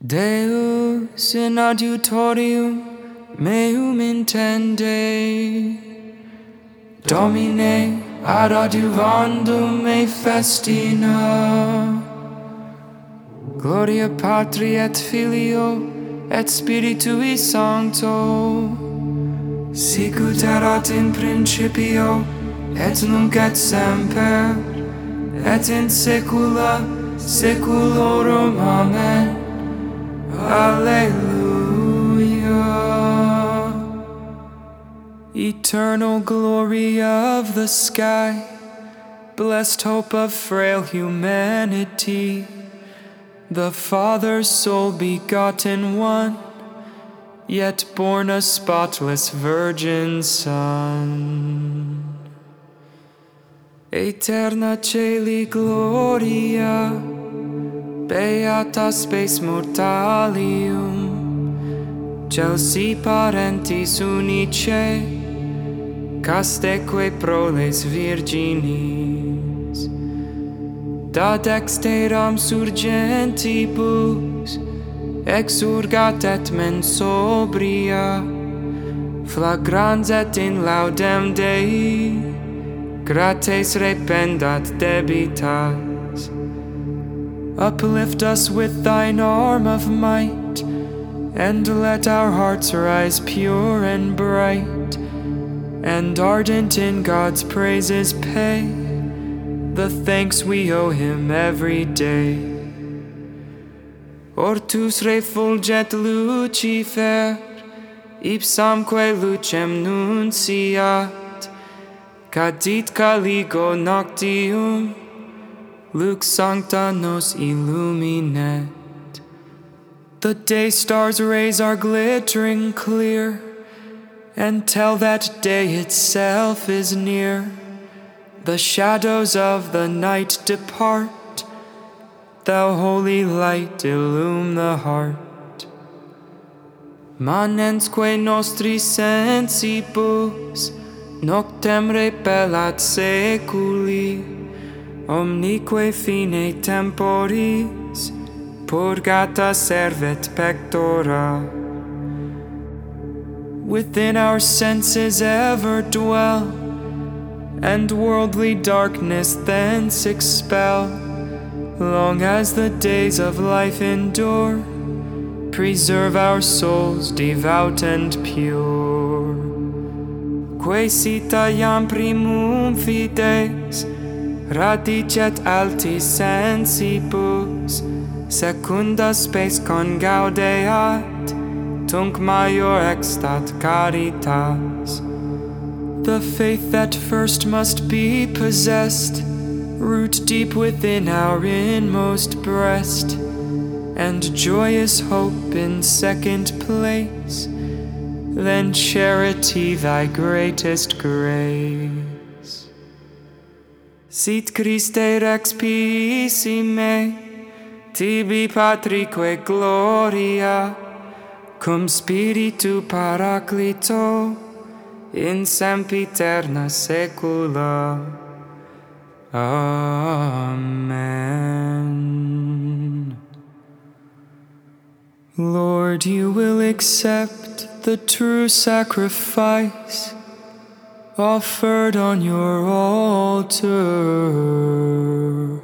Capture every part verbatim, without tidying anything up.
Deus in adiutorium meum intende, Domine ad adiuvandum me festina. Gloria Patri et Filio et Spiritui Sancto, sicut erat in principio et nunc et semper et in saecula saeculorum. Amen. Alleluia. Eternal glory of the sky, blessed hope of frail humanity, the Father's sole begotten one, yet born a spotless virgin Son. Aeterna Caeli gloria, beata spes mortalium, Celsi parentis unice, casteque proles virginis, da dexteram surgentibus exurgat et mens sobria, flagrans et in laudem Dei grates rependat debitas. Uplift us with thine arm of might, and let our hearts rise pure and bright, and ardent in God's praises pay the thanks we owe him every day. Ortus refulget Lucifer, ipsamque lucem nunciat, cadit caligo noctium, lux sancta nos illuminet. The day stars' rays are glittering clear, and tell that day itself is near. The shadows of the night depart, thou holy light illume the heart. Manensque nostri sensibus noctem repellat saeculi, omnique fine temporis purgata servet pectora. Within our senses ever dwell, and worldly darkness thence expel. Long as the days of life endure, preserve our souls devout and pure. Quae sita iam primum fides radicet altis sensibus, secunda spes congaudeat, tunc maior extat caritas. The faith that first must be possessed, root deep within our inmost breast, and joyous hope in second place, then charity thy greatest grace. Sit Christe Rex piissime, tibi Patrique gloria, cum Spiritu Paraclito, in sempiterna saecula. Amen. Lord, you will accept the true sacrifice offered on your altar.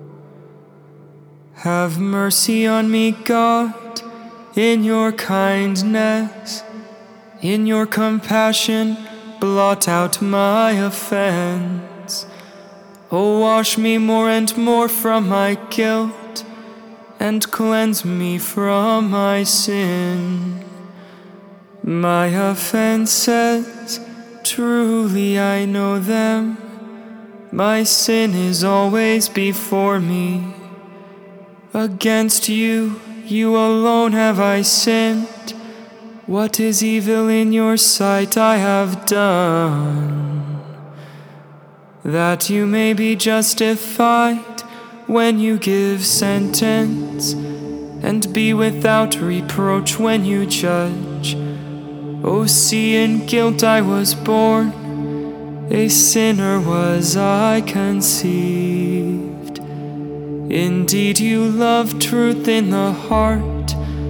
Have mercy on me, God, in your kindness. In your compassion, blot out my offense. Oh, wash me more and more from my guilt, and cleanse me from my sin. My offenses, truly I know them. My sin is always before me. Against you, you alone have I sinned. What is evil in your sight I have done, that you may be justified when you give sentence, and be without reproach when you judge. O see, in guilt I was born, a sinner was I conceived. Indeed, you love truth in the heart,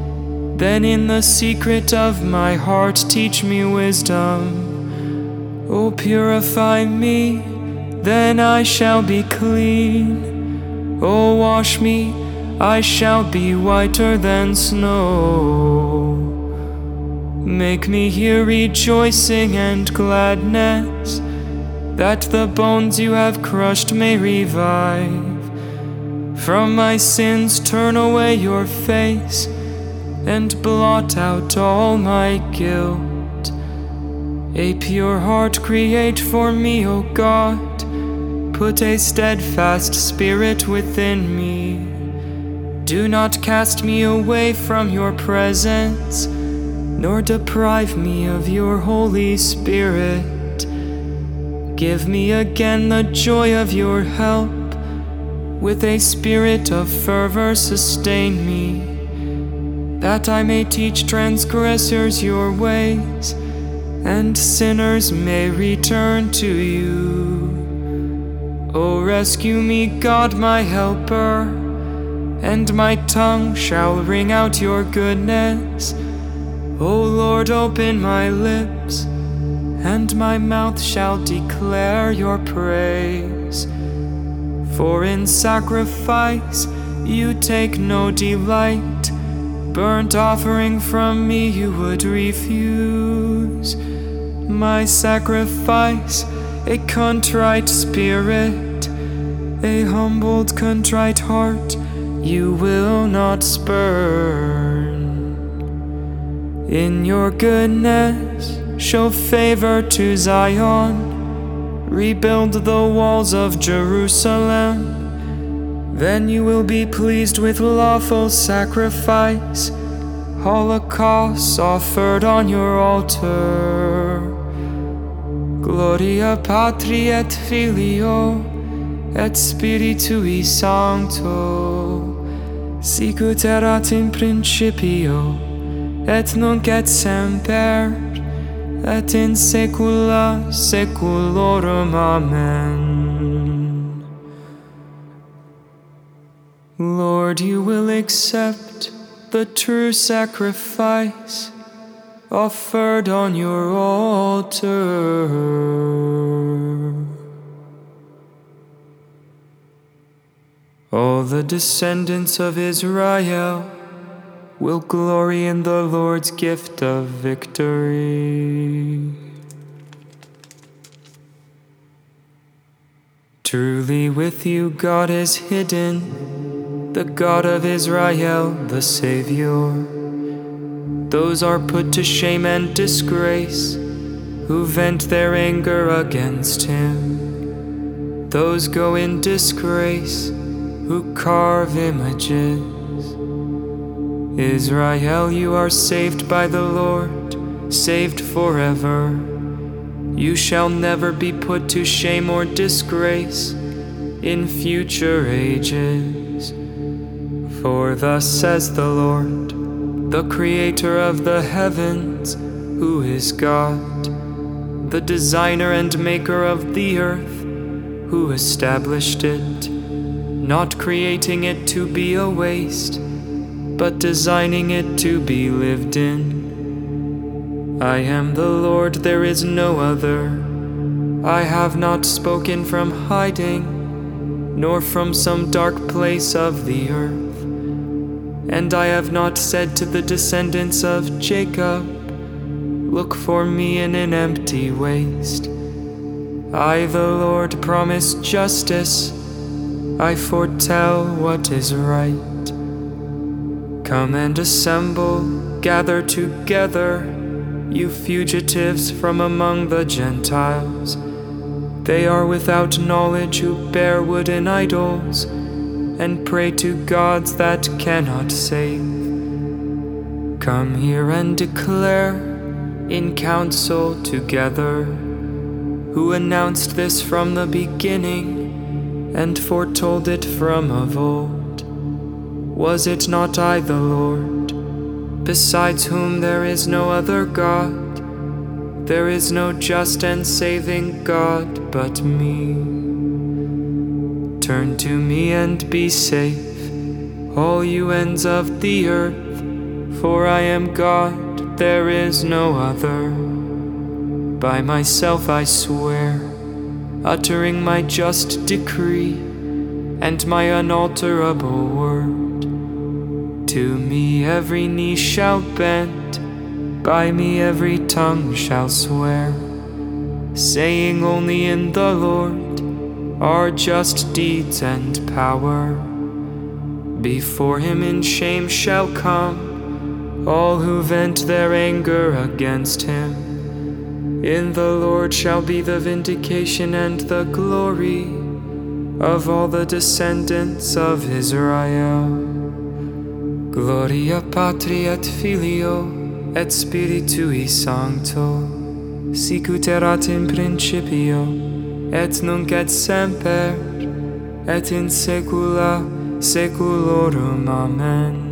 Then in the secret of my heart teach me wisdom. O purify me, then I shall be clean. O wash me, I shall be whiter than snow. Make me hear rejoicing and gladness, that the bones you have crushed may revive. From my sins turn away your face, and blot out all my guilt. A pure heart create for me, O God. Put a steadfast spirit within me. Do not cast me away from your presence, nor deprive me of your Holy Spirit. Give me again the joy of your help. With a spirit of fervor sustain me, that I may teach transgressors your ways, and sinners may return to you. O rescue me, God, my helper, and my tongue shall ring out your goodness. O Lord, open my lips, and my mouth shall declare your praise. For in sacrifice you take no delight, burnt offering from me you would refuse. My sacrifice, a contrite spirit, a humbled contrite heart, you will not spurn. In your goodness, show favor to Zion, rebuild the walls of Jerusalem. Then you will be pleased with lawful sacrifice, holocausts offered on your altar. Gloria Patri et Filio et Spiritui Sancto, sicut erat in principio, et nunc et semper, et in saecula saeculorum. Amen. Lord, you will accept the true sacrifice offered on your altar. All the descendants of Israel will glory in the Lord's gift of victory. Truly with you God is hidden, the God of Israel, the Savior. Those are put to shame and disgrace who vent their anger against him. Those go in disgrace who carve images. Israel, you are saved by the Lord, saved forever. You shall never be put to shame or disgrace in future ages. For thus says the Lord, the Creator of the heavens, who is God, the designer and maker of the earth, who established it, not creating it to be a waste, but designing it to be lived in. I am the Lord, there is no other. I have not spoken from hiding, nor from some dark place of the earth. And I have not said to the descendants of Jacob, look for me in an empty waste. I, the Lord, promise justice. I foretell what is right. Come and assemble, gather together, you fugitives from among the Gentiles. They are without knowledge who bear wooden idols, and pray to gods that cannot save. Come here and declare in council together, who announced this from the beginning, and foretold it from of old. Was it not I, the Lord, besides whom there is no other God? There is no just and saving God but me. Turn to me and be safe, all you ends of the earth, For I am God, there is no other. By myself I swear, uttering my just decree and my unalterable word. To me every knee shall bend, by me every tongue shall swear, saying only in the Lord are just deeds and power. Before him in shame shall come all who vent their anger against him. In the Lord shall be the vindication and the glory of all the descendants of Israel. Gloria Patri et Filio et Spiritui Sancto, sicut erat in principio, et nunc et semper, et in saecula saeculorum. Amen.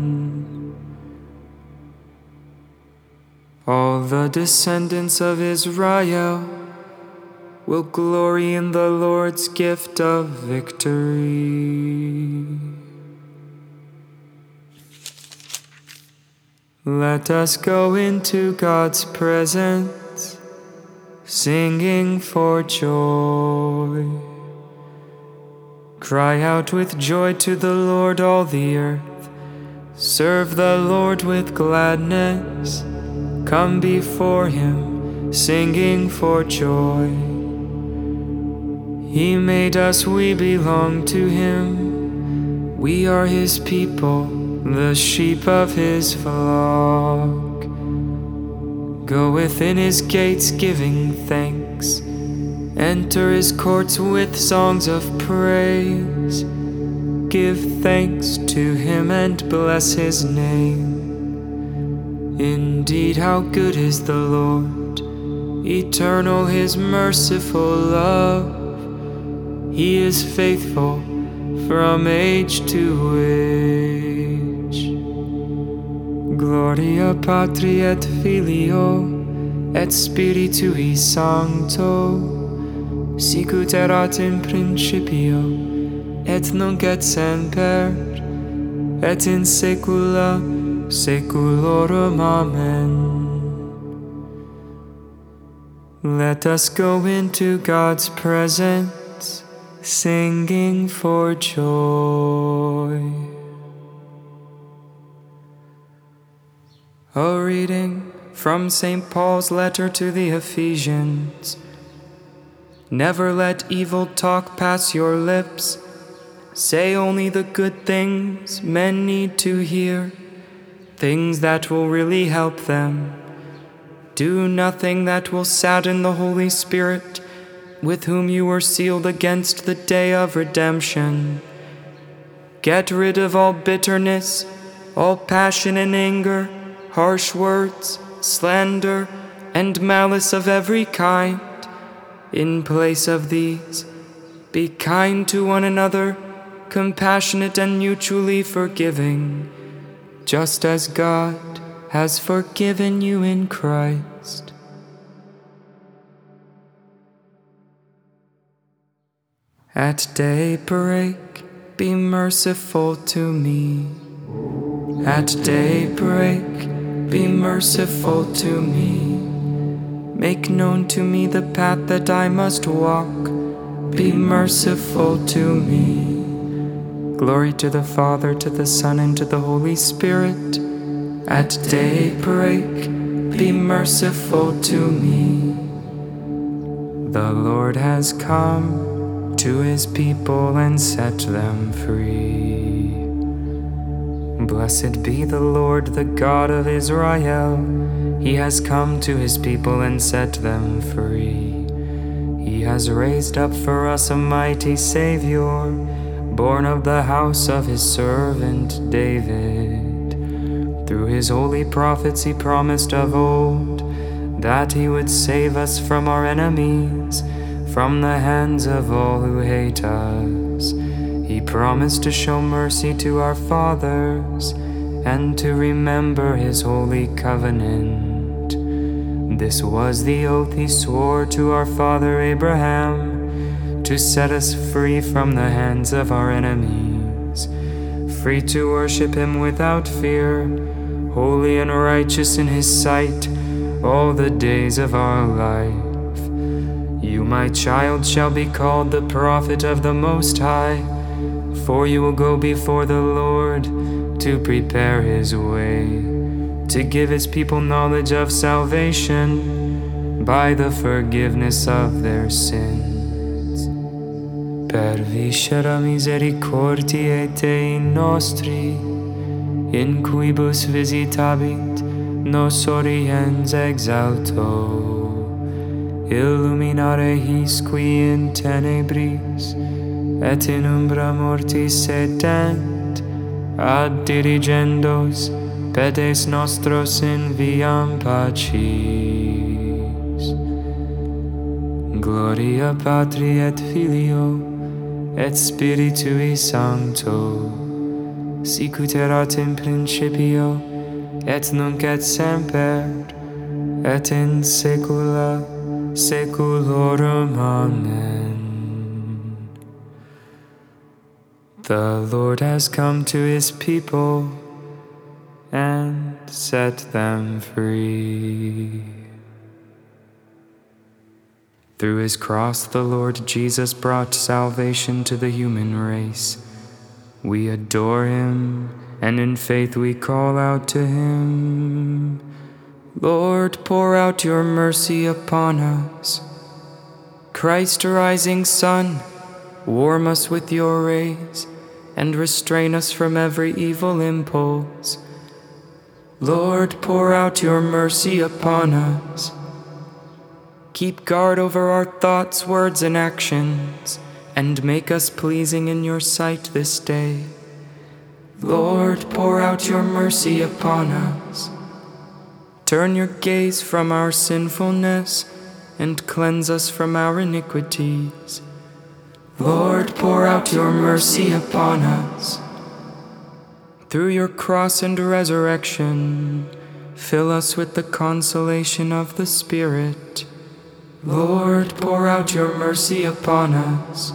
All the descendants of Israel will glory in the Lord's gift of victory. Let us go into God's presence, singing for joy. Cry out with joy to the Lord, all the earth. Serve the Lord with gladness. Come before him, singing for joy. He made us, we belong to him. We are his people, the sheep of his flock. Go within his gates giving thanks. Enter his courts with songs of praise. Give thanks to him and bless his name. Indeed, how good is the Lord, eternal his merciful love. He is faithful from age to age. Gloria Patri et Filio et Spiritui Sancto, sicut erat in principio, et nunc et semper, et in saecula saeculorum. Amen. Let us go into God's presence, singing for joy. A reading from Saint Paul's letter to the Ephesians. Never let evil talk pass your lips. Say only the good things men need to hear, things that will really help them. Do nothing that will sadden the Holy Spirit, with whom you were sealed against the day of redemption. Get rid of all bitterness, all passion and anger, harsh words, slander, and malice of every kind. In place of these, be kind to one another, compassionate and mutually forgiving, just as God has forgiven you in Christ. At daybreak, be merciful to me. At daybreak, be merciful to me. Make known to me the path that I must walk. Be merciful to me. Glory to the Father, to the Son, and to the Holy Spirit. At daybreak, be merciful to me. The Lord has come to his people and set them free. Blessed be the Lord, the God of Israel. He has come to his people and set them free. He has raised up for us a mighty Savior, born of the house of his servant David. Through his holy prophets he promised of old that he would save us from our enemies, from the hands of all who hate us. He promised to show mercy to our fathers and to remember his holy covenant. This was the oath he swore to our father Abraham, to set us free from the hands of our enemies, free to worship him without fear, holy and righteous in his sight all the days of our life. You, my child, shall be called the prophet of the Most High, for you will go before the Lord to prepare his way, to give his people knowledge of salvation by the forgiveness of their sins. Per viscera misericordiae Dei nostri, in quibus visitabit nos oriens exalto, illuminare his qui in tenebris et in umbra mortis sedent, ad dirigendos pedes nostros in viam pacis. Gloria Patri et Filio et Spiritui Sancto, sicut erat in principio, et nunc et semper, et in saecula saeculorum. Amen. The Lord has come to his people and set them free. Through his cross, the Lord Jesus brought salvation to the human race. We adore him, and in faith we call out to him. Lord, pour out your mercy upon us. Christ, rising sun, warm us with your rays, and restrain us from every evil impulse. Lord, pour out your mercy upon us. Keep guard over our thoughts, words, and actions, and make us pleasing in your sight this day. Lord, pour out your mercy upon us. Turn your gaze from our sinfulness and cleanse us from our iniquities. Lord, pour out your mercy upon us. Through your cross and resurrection, fill us with the consolation of the Spirit. Lord, pour out your mercy upon us.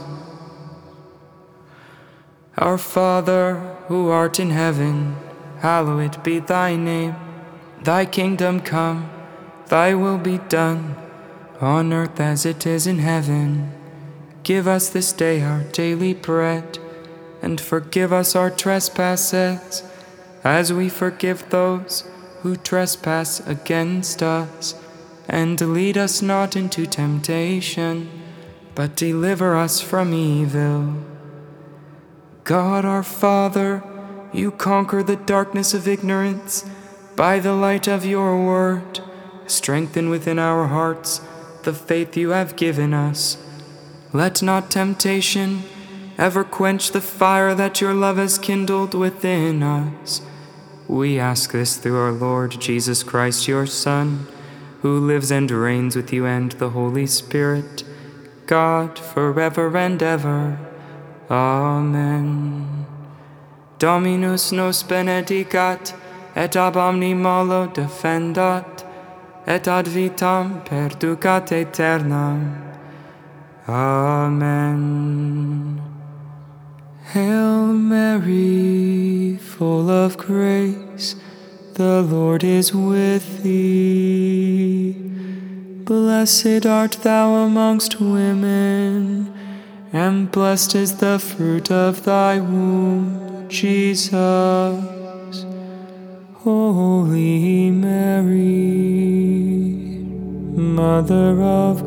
Our Father, who art in heaven, hallowed be thy name. Thy kingdom come, thy will be done, on earth as it is in heaven. Give us this day our daily bread, and forgive us our trespasses, as we forgive those who trespass against us. And lead us not into temptation, but deliver us from evil. God our Father, you conquer the darkness of ignorance by the light of your word. Strengthen within our hearts the faith you have given us. Let not temptation ever quench the fire that your love has kindled within us. We ask this through our Lord Jesus Christ, your Son, who lives and reigns with you and the Holy Spirit, God, forever and ever. Amen. Dominus nos benedicat, et ab omni malo defendat, et ad vitam perducat aeternam. Amen. Hail Mary, full of grace, the Lord is with thee. Blessed art thou amongst women, and blessed is the fruit of thy womb, Jesus. Holy Mary, Mother of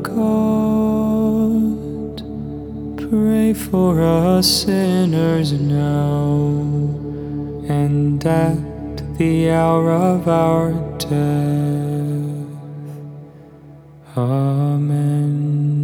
God, pray for us sinners now and at the hour of our death. Amen.